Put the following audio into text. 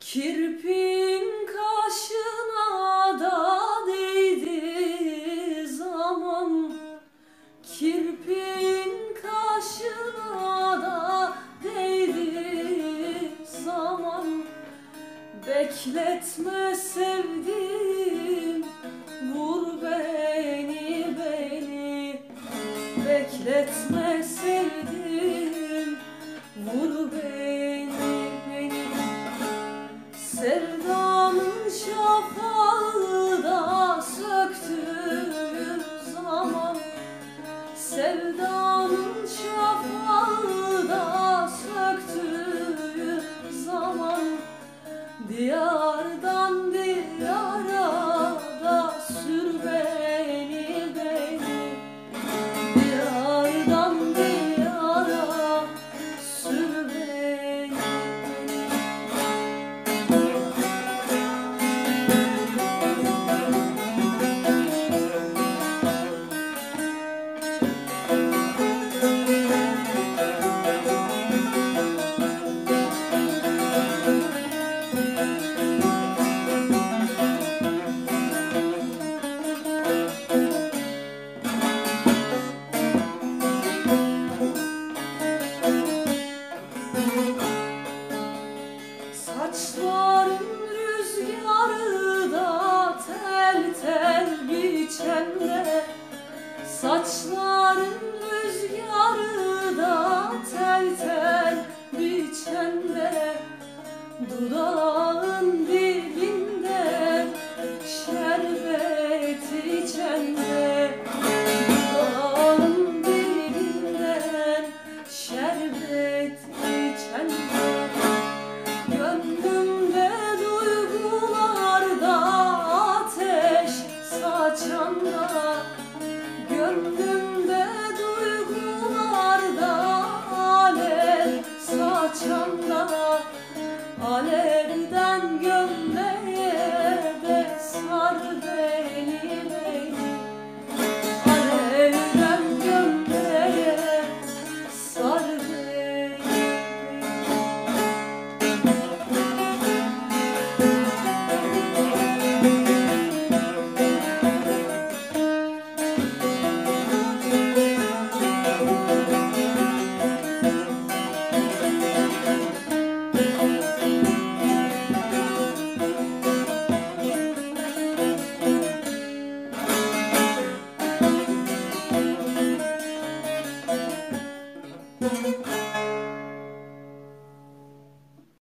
Kirpin kaşına da değdi zaman, kirpin kaşına da değdi zaman. Bekletme sevdim, vur beni beni. Bekletme sevdim, vur beni beni. Sevdanın şafağı da söktüğü zaman, sevdanın şafağı da söktüğü zaman, diyardan diyara da sür beni beni. Diyardan diyara sür beni. Saçların rüzgarı da tel tel biçende, saçların rüzgarı da tel tel biçende, dudağın dibinde şerbet içende, dudağın dibinden şerbet içende. Gönlümde duygularda ateş saçanda, gönlümde duygularda alev saçanda, alevden gömleğe de sar beni beni. Alevden gömleğe sar beni beni.